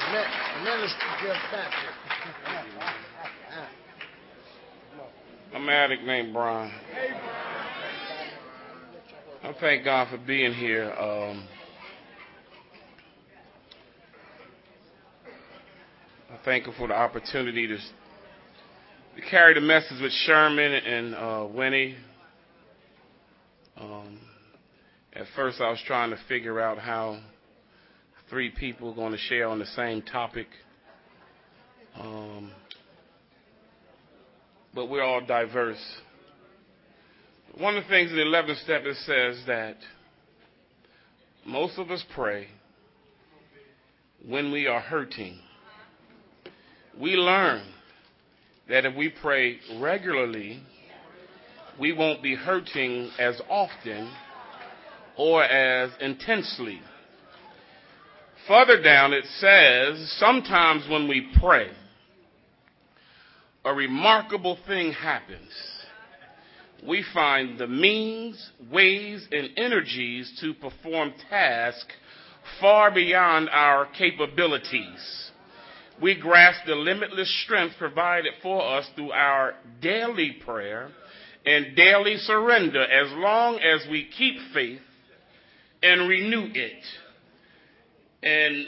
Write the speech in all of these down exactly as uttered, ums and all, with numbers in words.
Minister Jeff Patrick. I'm an addict named Brian. I thank God for being here. Um, I thank Him for the opportunity to, to carry the message with Sherman and uh, Winnie. Um, at first, I was trying to figure out how three people are going to share on the same topic. Um, but we're all diverse. One of the things in the eleventh step, it says that most of us pray when we are hurting. We learn that if we pray regularly, we won't be hurting as often or as intensely. Further down, it says, sometimes when we pray, a remarkable thing happens. We find the means, ways, and energies to perform tasks far beyond our capabilities. We grasp the limitless strength provided for us through our daily prayer and daily surrender as long as we keep faith and renew it. And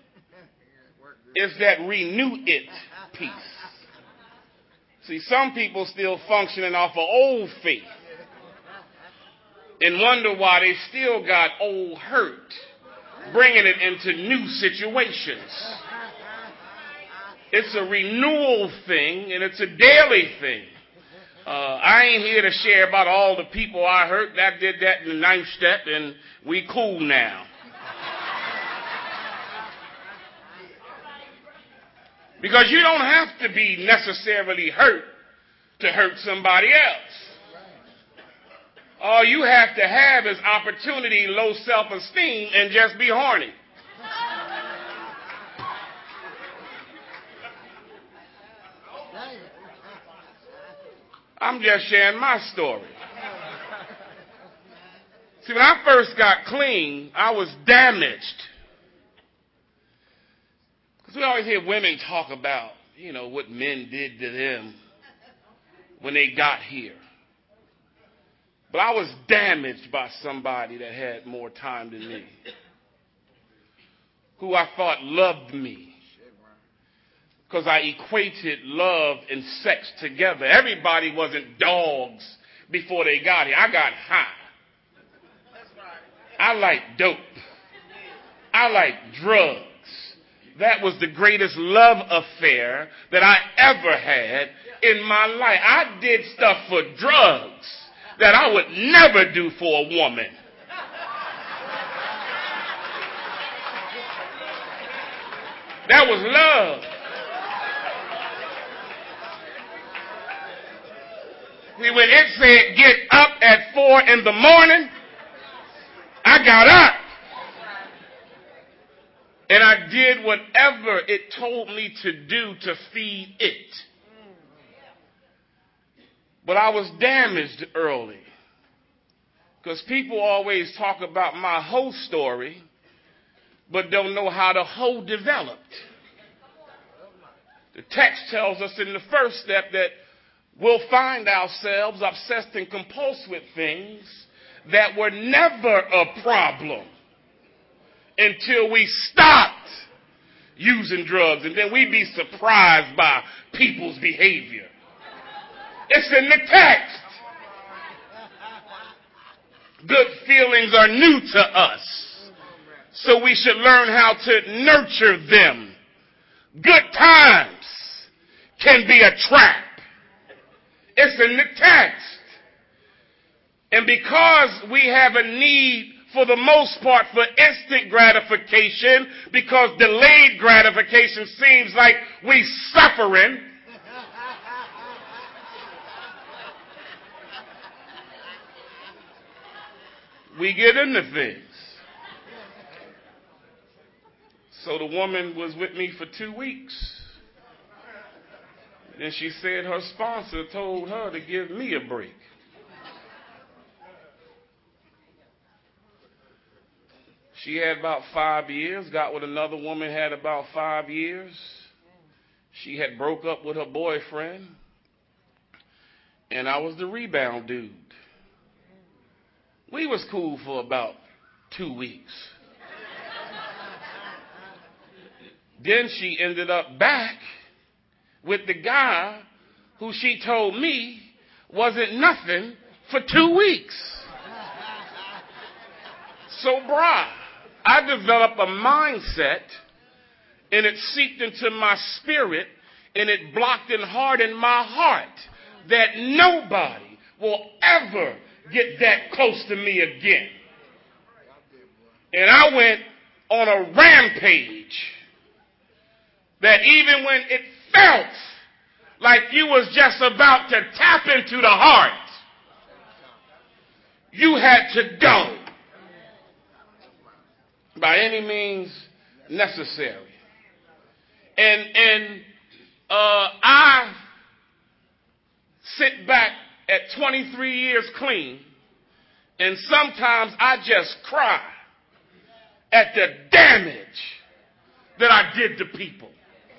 it's that renew it piece. See, some people still functioning off of old faith and wonder why they still got old hurt, bringing it into new situations. It's a renewal thing, and it's a daily thing. Uh, I ain't here to share about all the people I hurt. I did that in the ninth step, and we cool now. Because you don't have to be necessarily hurt to hurt somebody else. All you have to have is opportunity, low self-esteem, and just be horny. I'm just sharing my story. See, when I first got clean, I was damaged. Because we always hear women talk about, you know, what men did to them when they got here. But I was damaged by somebody that had more time than me, who I thought loved me, because I equated love and sex together. Everybody wasn't dogs before they got here. I got high. I like dope. I like drugs. That was the greatest love affair that I ever had in my life. I did stuff for drugs that I would never do for a woman. That was love. See, when it said get up at four in the morning, I got up. And I did whatever it told me to do to feed it. But I was damaged early. Because people always talk about my hoe story, but don't know how the hoe developed. The text tells us in the first step that we'll find ourselves obsessed and compulsed with things that were never a problem until we stopped using drugs, and then we'd be surprised by people's behavior. It's in the text. Good feelings are new to us, so we should learn how to nurture them. Good times can be a trap. It's in the text. And because we have a need, for the most part, for instant gratification, because delayed gratification seems like we suffering, we get into things. So the woman was with me for two weeks. Then she said her sponsor told her to give me a break. She had about five years, got with another woman, had about five years. She had broke up with her boyfriend, and I was the rebound dude. We was cool for about two weeks. Then she ended up back with the guy who she told me wasn't nothing for two weeks. So, brah, I developed a mindset, and it seeped into my spirit, and it blocked and hardened my heart that nobody will ever get that close to me again. And I went on a rampage that even when it felt like you was just about to tap into the heart, you had to go by any means necessary. And and uh, I sit back at twenty-three years clean, and sometimes I just cry at the damage that I did to people.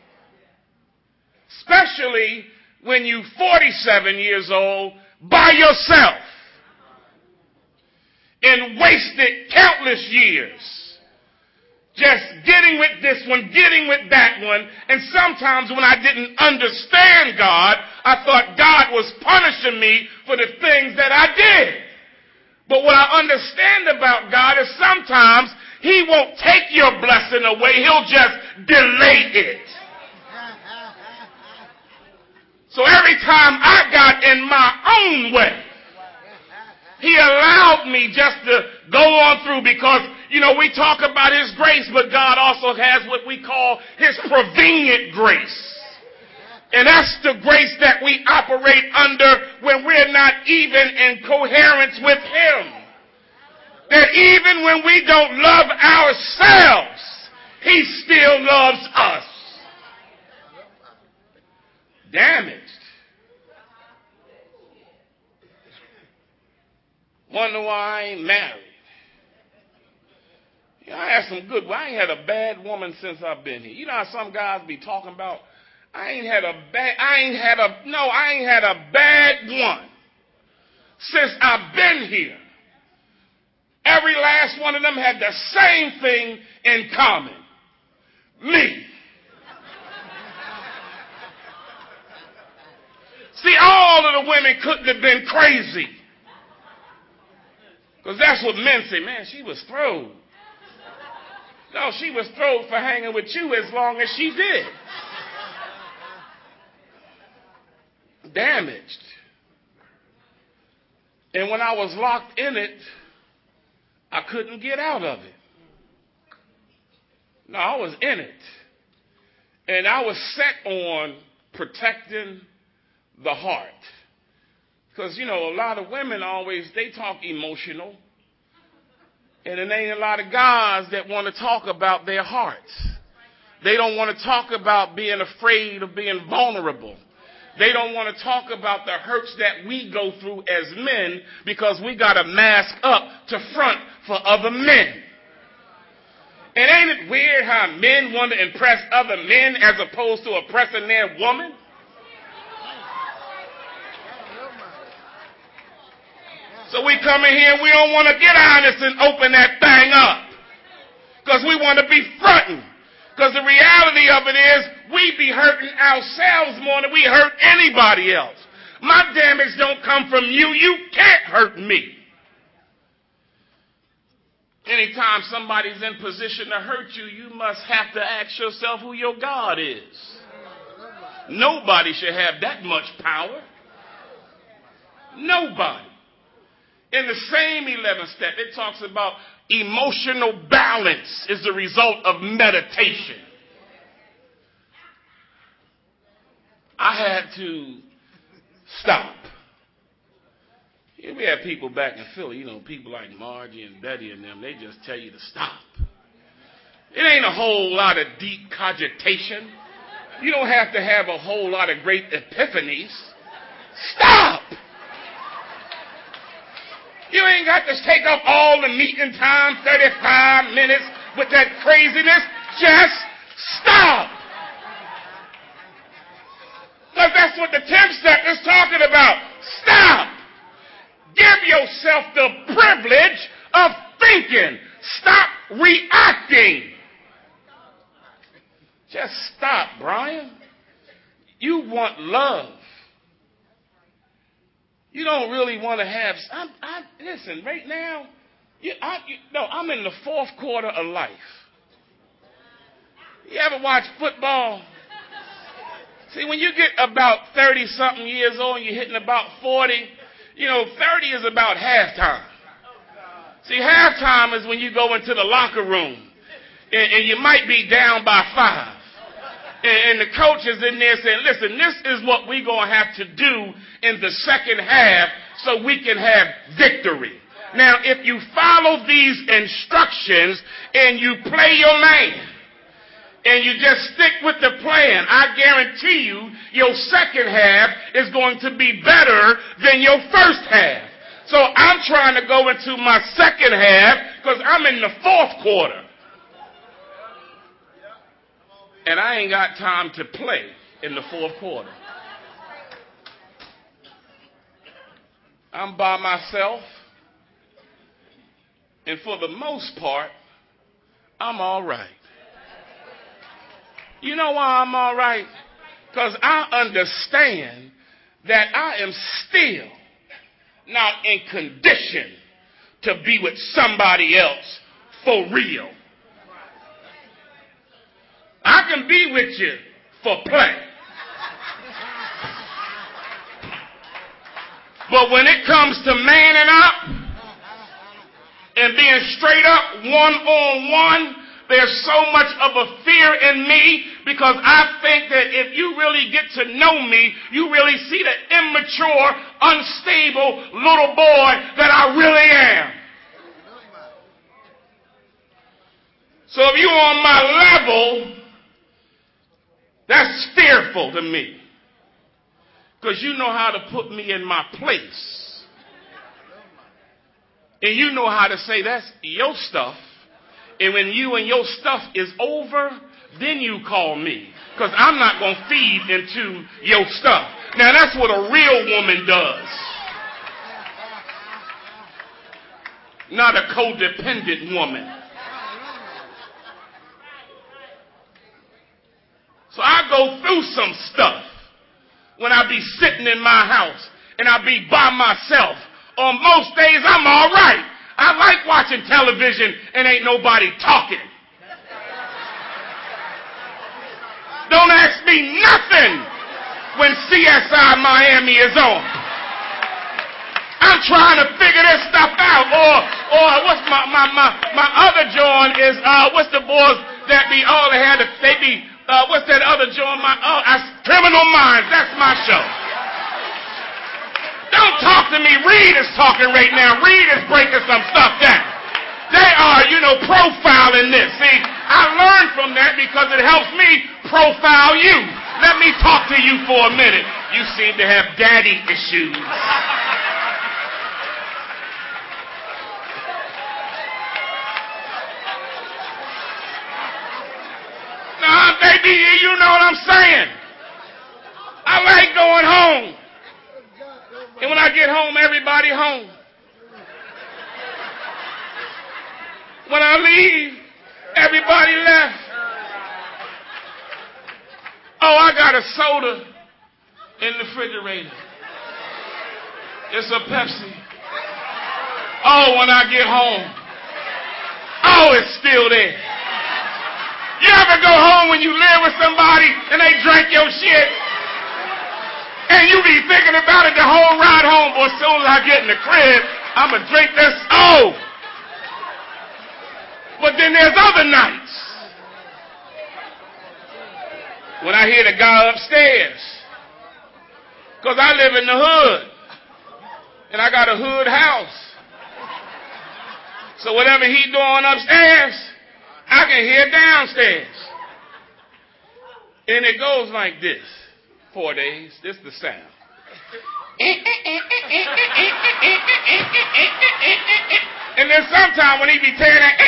Especially when you forty-seven years old by yourself and wasted countless years just getting with this one, getting with that one. And sometimes when I didn't understand God, I thought God was punishing me for the things that I did. But what I understand about God is sometimes He won't take your blessing away. He'll just delay it. So every time I got in my own way, He allowed me just to go on through, because, you know, we talk about His grace, but God also has what we call His prevenient grace. And that's the grace that we operate under when we're not even in coherence with Him. That even when we don't love ourselves, He still loves us. Damaged. Wonder why I ain't married. You know, I had some good, I ain't had a bad woman since I've been here. You know how some guys be talking about, I ain't had a bad, I ain't had a, no, I ain't had a bad one since I've been here. Every last one of them had the same thing in common. Me. See, all of the women couldn't have been crazy. Because that's what men say. Man, she was throwed. No, she was throwed for hanging with you as long as she did. Damaged. And when I was locked in it, I couldn't get out of it. No, I was in it. And I was set on protecting the heart. Because, you know, a lot of women always, they talk emotional. And there ain't a lot of guys that want to talk about their hearts. They don't want to talk about being afraid of being vulnerable. They don't want to talk about the hurts that we go through as men, because we got to mask up to front for other men. And ain't it weird how men want to impress other men as opposed to oppressing their woman? So we come in here and we don't want to get honest and open that thing up, because we want to be fronting. Because the reality of it is, we be hurting ourselves more than we hurt anybody else. My damage don't come from you. You can't hurt me. Anytime somebody's in position to hurt you, you must have to ask yourself who your God is. Nobody should have that much power. Nobody. In the same eleventh step, it talks about emotional balance is the result of meditation. I had to stop. Yeah, we have people back in Philly, you know, people like Margie and Betty and them, they just tell you to stop. It ain't a whole lot of deep cogitation. You don't have to have a whole lot of great epiphanies. Stop! You ain't got to take up all the meeting time, thirty-five minutes with that craziness. Just stop. Because that's what the tenth step is talking about. Stop. Give yourself the privilege of thinking. Stop reacting. Just stop, Brian. You want love. You don't really want to have. I'm, I, listen, right now, you, I, you, no, I'm in the fourth quarter of life. You ever watch football? See, when you get about thirty-something years old and you're hitting about forty, you know, thirty is about halftime. See, halftime is when you go into the locker room and, and you might be down by five. And, and the coach is in there saying, listen, this is what we're going to have to do in the second half so we can have victory. Now, if you follow these instructions and you play your man, and you just stick with the plan, I guarantee you your second half is going to be better than your first half. So I'm trying to go into my second half because I'm in the fourth quarter. And I ain't got time to play in the fourth quarter. I'm by myself. And for the most part, I'm all right. You know why I'm all right? Because I understand that I am still not in condition to be with somebody else for real. I can be with you for play. But when it comes to manning up and being straight up one-on-one, there's so much of a fear in me because I think that if you really get to know me, you really see the immature, unstable little boy that I really am. So if you're on my level, that's fearful to me because you know how to put me in my place. And you know how to say that's your stuff. And when you and your stuff is over, then you call me. Because I'm not going to feed into your stuff. Now, that's what a real woman does. Not a codependent woman. So I go through some stuff when I be sitting in my house and I be by myself. On most days, I'm all right. I like watching television and ain't nobody talking. Don't ask me nothing when C S I Miami is on. I'm trying to figure this stuff out. Or, or what's my, my, my, my other joint is, uh, what's the boys that be, oh, they had, a, they be, uh, what's that other joint? My, oh, I, Criminal Minds. That's my show. Don't talk to me. Reed is talking right now. Reed is breaking some stuff down. They are, you know, profiling this. See, I learned from that because it helps me profile you. Let me talk to you for a minute. You seem to have daddy issues. Nah, baby, you know what I'm saying. I like going home. And when I get home, everybody home. When I leave, everybody left. Oh, I got a soda in the refrigerator. It's a Pepsi. Oh, when I get home, oh, it's still there. You ever go home when you live with somebody and they drink your shit? And you be thinking about it the whole ride home. Or as soon as I get in the crib, I'm going to drink this. Oh. But then there's other nights when I hear the guy upstairs. Because I live in the hood. And I got a hood house. So whatever he doing upstairs, I can hear downstairs. And it goes like this. Four days. This is the sound. And then sometime when he be tearing that,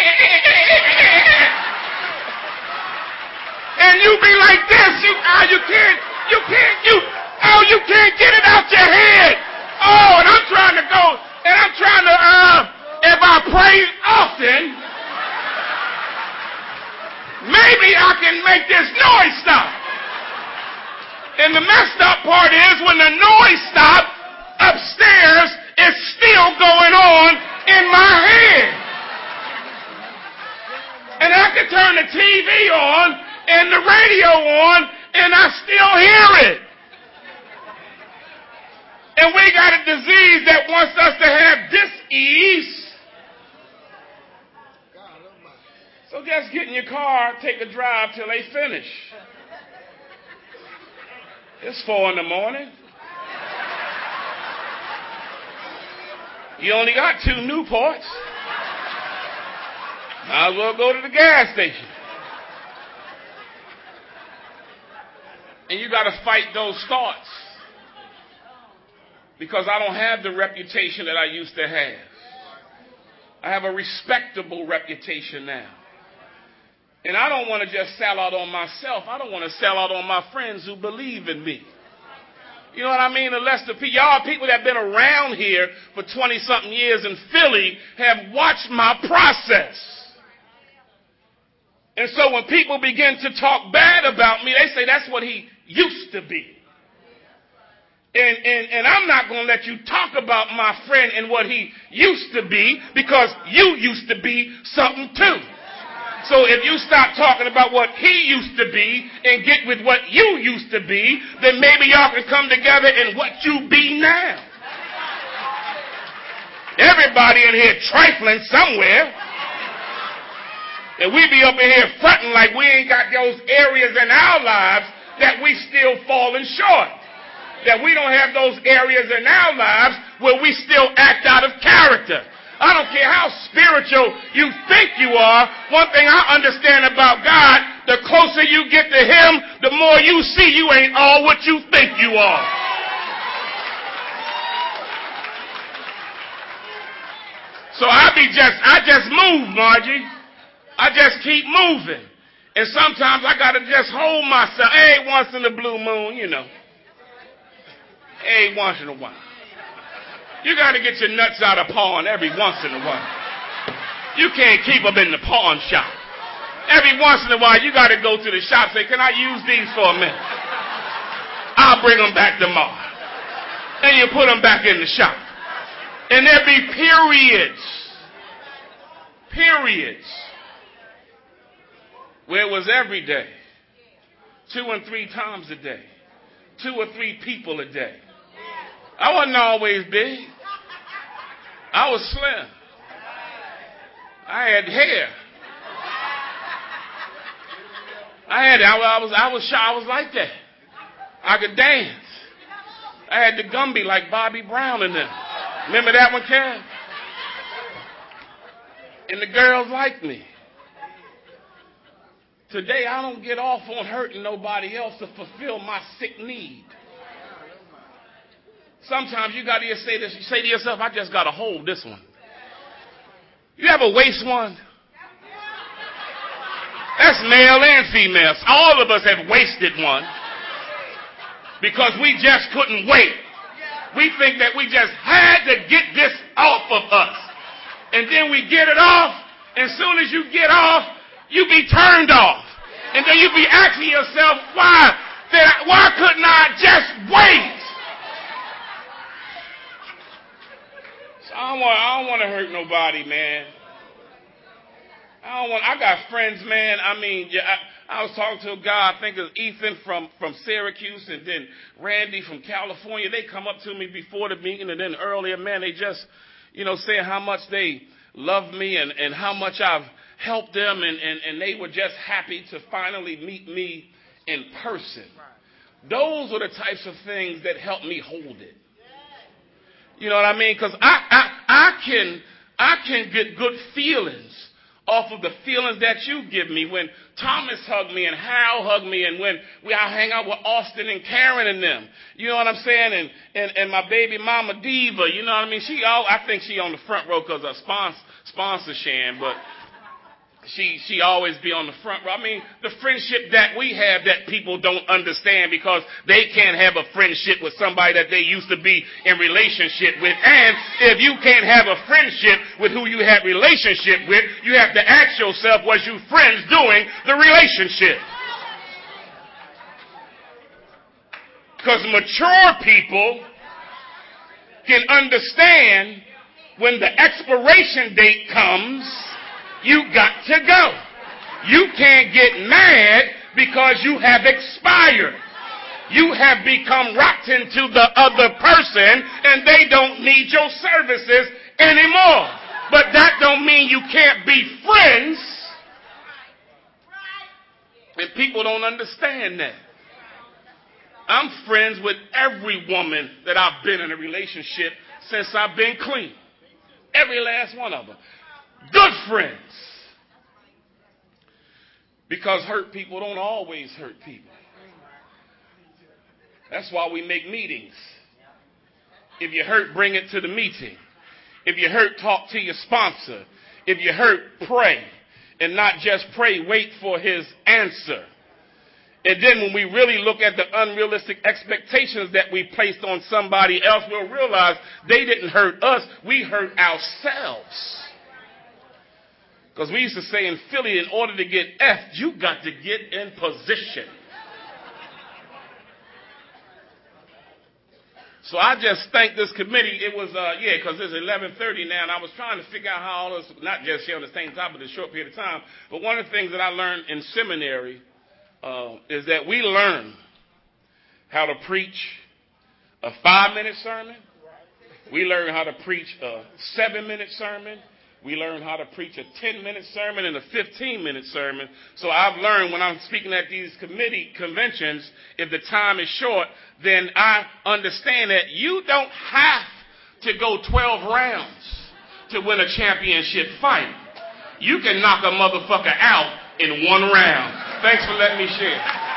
and you be like this, you, oh, you can't, you can't, you, oh, you can't get it out your head. Oh, and I'm trying to go, and I'm trying to, uh, if I pray often, maybe I can make this noise stop. And the messed up part is when the noise stops upstairs, it's still going on in my head. And I can turn the T V on and the radio on and I still hear it. And we got a disease that wants us to have dis-ease. So just get in your car, take a drive till they finish. It's four in the morning. You only got two Newports. Might as well go to the gas station. And you got to fight those thoughts. Because I don't have the reputation that I used to have. I have a respectable reputation now. And I don't want to just sell out on myself. I don't want to sell out on my friends who believe in me. You know what I mean? Unless the people, y'all people that have been around here for twenty-something years in Philly have watched my process. And so when people begin to talk bad about me, they say that's what he used to be. And, and, and I'm not going to let you talk about my friend and what he used to be because you used to be something too. So if you stop talking about what he used to be and get with what you used to be, then maybe y'all can come together in what you be now. Everybody in here trifling somewhere. And we be up in here fronting like we ain't got those areas in our lives that we still falling short. That we don't have those areas in our lives where we still act out of character. I don't care how spiritual you think you are. One thing I understand about God, the closer you get to him, the more you see you ain't all what you think you are. So I be just, I just move, Margie. I just keep moving. And sometimes I got to just hold myself. Hey, once in a blue moon, you know. Hey, once in a while. You got to get your nuts out of pawn every once in a while. You can't keep them in the pawn shop. Every once in a while, you got to go to the shop and say, can I use these for a minute? I'll bring them back tomorrow. And you put them back in the shop. And there be periods, periods, where it was every day, two and three times a day, two or three people a day. I wasn't always big. I was slim. I had hair. I had, I was, I was shy. I was like that. I could dance. I had the Gumby like Bobby Brown in them. Remember that one, Karen? And the girls liked me. Today, I don't get off on hurting nobody else to fulfill my sick need. Sometimes you got to say this. You say to yourself, I just got to hold this one. You ever waste one? That's male and female. All of us have wasted one because we just couldn't wait. We think that we just had to get this off of us. And then we get it off. And as soon as you get off, you be turned off. And then you be asking yourself, why? Did I, why couldn't I just wait? So I don't want, I don't want to hurt nobody, man. I don't want, I got friends, man. I mean, I, I was talking to a guy, I think it was Ethan from, from Syracuse, and then Randy from California. They come up to me before the meeting, and then earlier, man, they just, you know, saying how much they love me and, and how much I've helped them, and, and, and they were just happy to finally meet me in person. Those are the types of things that help me hold it. You know what I mean? Because I, I, I can, I can get good feelings off of the feelings that you give me. When Thomas hugged me and Hal hugged me, and when we I hang out with Austin and Karen and them, you know what I'm saying? And and, and my baby mama Diva, you know what I mean? She all I think she on the front row because her sponsor sponsor Shan, but She she always be on the front row. I mean, the friendship that we have that people don't understand because they can't have a friendship with somebody that they used to be in relationship with. And if you can't have a friendship with who you had relationship with, you have to ask yourself, was you friends doing the relationship? Because mature people can understand when the expiration date comes, you got to go. You can't get mad because you have expired. You have become rotten to the other person and they don't need your services anymore. But that don't mean you can't be friends. And people don't understand that. I'm friends with every woman that I've been in a relationship since I've been clean. Every last one of them. Good friends. Because hurt people don't always hurt people. That's why we make meetings. If you're hurt, bring it to the meeting. If you're hurt, talk to your sponsor. If you're hurt, pray. And not just pray, wait for his answer. And then when we really look at the unrealistic expectations that we placed on somebody else, we'll realize they didn't hurt us. We hurt ourselves. Because we used to say in Philly, in order to get F, you got to get in position. So I just thank this committee. It was, uh, yeah, because it's eleven thirty now, and I was trying to figure out how all this, not just share on the same topic in a short period of time, but one of the things that I learned in seminary uh, is that we learn how to preach a five-minute sermon. We learn how to preach a seven-minute sermon. We learn how to preach a ten-minute sermon and a fifteen-minute sermon. So I've learned when I'm speaking at these committee conventions, if the time is short, then I understand that you don't have to go twelve rounds to win a championship fight. You can knock a motherfucker out in one round. Thanks for letting me share.